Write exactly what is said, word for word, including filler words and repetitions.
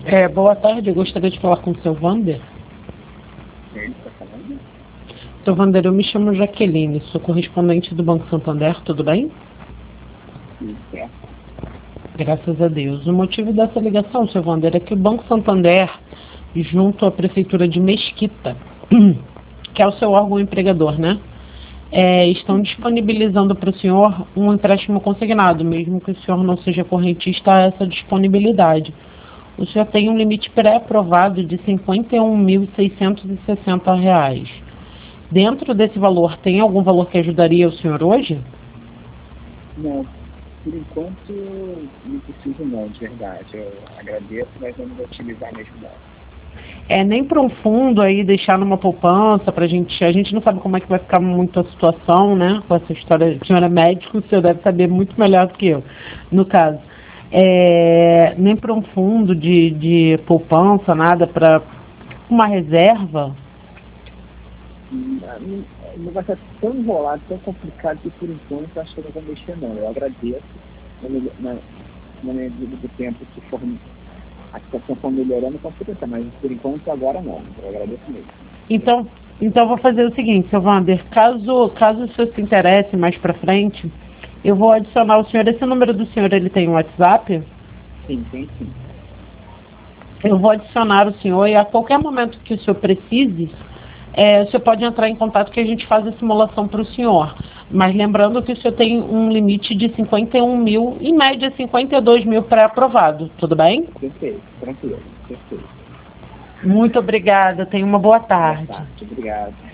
É, boa tarde, eu gostaria de falar com o seu Vander. Ele está falando? Seu Vander, eu me chamo Jaqueline, sou correspondente do Banco Santander, tudo bem? Sim, certo. Graças a Deus. O motivo dessa ligação, seu Vander, é que o Banco Santander, junto à Prefeitura de Mesquita, que é o seu órgão empregador, né? É, estão disponibilizando para o senhor um empréstimo consignado, mesmo que o senhor não seja correntista a essa disponibilidade. O senhor tem um limite pré-aprovado de cinquenta e um mil seiscentos e sessenta reais. Dentro desse valor, tem algum valor que ajudaria o senhor hoje? Não, por enquanto não preciso não, de verdade. Eu agradeço, mas eu não vou utilizar mesmo não. É, nem para um fundo aí, deixar numa poupança, pra gente, a gente não sabe como é que vai ficar muito a situação, né, com essa história. O senhor é médico, o senhor deve saber muito melhor do que eu, no caso. É, nem para um fundo de, de poupança, nada, para uma reserva. O negócio é tão enrolado, tão complicado que por enquanto acho que eu não vou mexer não. Eu agradeço na, na, na medida do tempo que for, a situação for melhorando, com certeza, mas por enquanto agora não. Eu agradeço mesmo. Então, então vou fazer o seguinte, seu Vander, caso, caso o senhor se interesse mais para frente, eu vou adicionar o senhor. Esse número do senhor, ele tem um WhatsApp? Sim, tem sim. Eu vou adicionar o senhor e a qualquer momento que o senhor precise, é, o senhor pode entrar em contato que a gente faz a simulação para o senhor. Mas lembrando que o senhor tem um limite de cinquenta e um mil, em média cinquenta e dois mil pré-aprovado, tudo bem? Perfeito, tranquilo, perfeito. Muito obrigada, tenha uma boa tarde. Boa tarde, obrigado.